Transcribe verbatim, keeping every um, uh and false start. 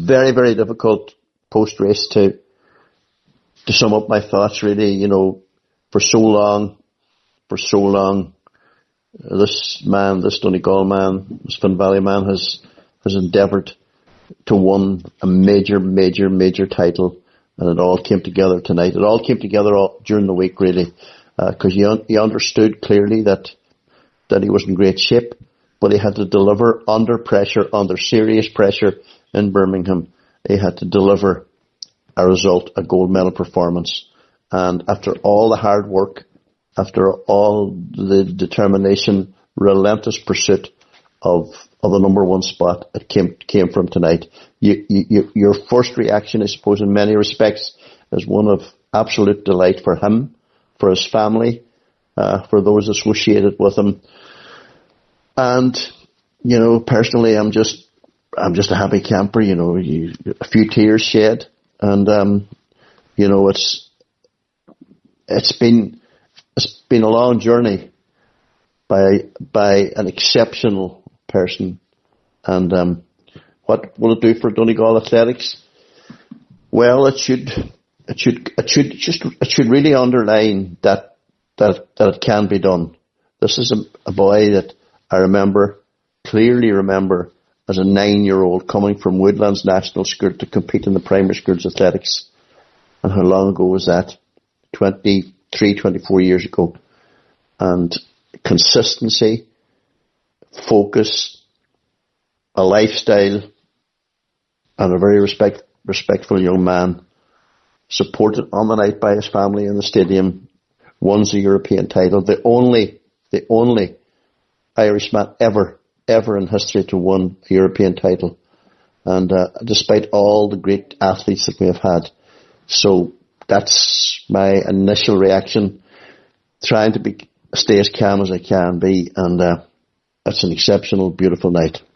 very, very difficult post-race to to sum up my thoughts, really. You know, for so long, for so long, this man, this Donegal man, this Finn Valley man has, has endeavoured to win a major, major, major title, and it all came together tonight. It all came together all, during the week, really, because uh, he, un- he understood clearly that that he was in great shape, but he had to deliver under pressure, under serious pressure in Birmingham. He had to deliver a result, a gold medal performance. And after all the hard work, after all the determination, relentless pursuit of of the number one spot, it came came from tonight. You, you, your first reaction, I suppose, in many respects, is one of absolute delight for him, for his family, uh, for those associated with him. And, you know, personally, I'm just I'm just a happy camper. You know, you, a few tears shed. And, um, you know, it's, it's been, it's been a long journey by, by an exceptional person. And, um, what will it do for Donegal Athletics? Well, it should, it should, it should just, it should really underline that, that, that it can be done. This is a, a boy that I remember, clearly remember, as a nine-year-old coming from Woodlands National School to compete in the primary schools athletics. And how long ago was that? twenty-three, twenty-four years ago. And consistency, focus, a lifestyle, and a very respect, respectful young man, supported on the night by his family in the stadium, wins a European title. The only, the only Irishman ever ever in history to win a European title, and uh, despite all the great athletes that we have had. So that's my initial reaction, trying to be stay as calm as I can be, and uh, it's an exceptional, beautiful night.